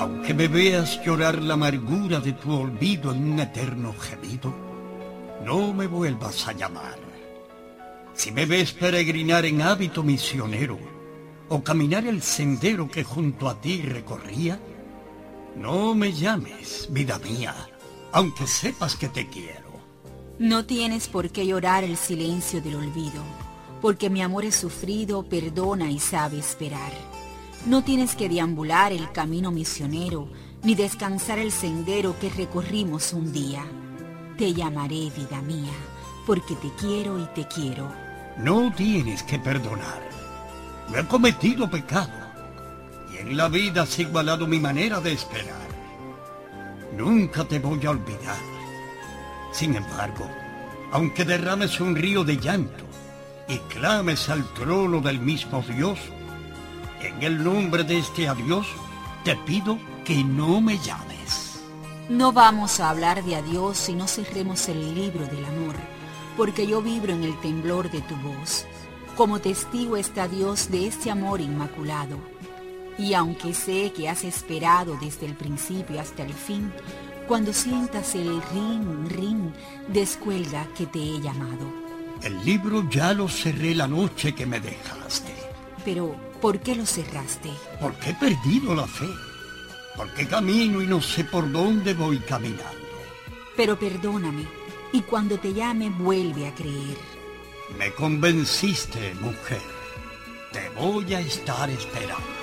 Aunque me veas llorar la amargura de tu olvido en un eterno gemido, no me vuelvas a llamar. Si me ves peregrinar en hábito misionero, o caminar el sendero que junto a ti recorría, no me llames, vida mía, aunque sepas que te quiero. No tienes por qué llorar el silencio del olvido, porque mi amor es sufrido, perdona y sabe esperar. No tienes que deambular el camino misionero, ni descansar el sendero que recorrimos un día. Te llamaré, vida mía, porque te quiero y te quiero. No tienes que perdonar. No he cometido pecado, y en la vida has igualado mi manera de esperar. Nunca te voy a olvidar. Sin embargo, aunque derrames un río de llanto y clames al trono del mismo Dios, en el nombre de este adiós, te pido que no me llames. No vamos a hablar de adiós si no cerremos el libro del amor, porque yo vibro en el temblor de tu voz. Como testigo está Dios de este amor inmaculado. Y aunque sé que has esperado desde el principio hasta el fin, cuando sientas el rin, rin, descuelga que te he llamado. El libro ya lo cerré la noche que me dejaste. Pero, ¿por qué lo cerraste? Porque he perdido la fe. Porque camino y no sé por dónde voy caminando. Pero perdóname, y cuando te llame vuelve a creer. Me convenciste, mujer. Te voy a estar esperando.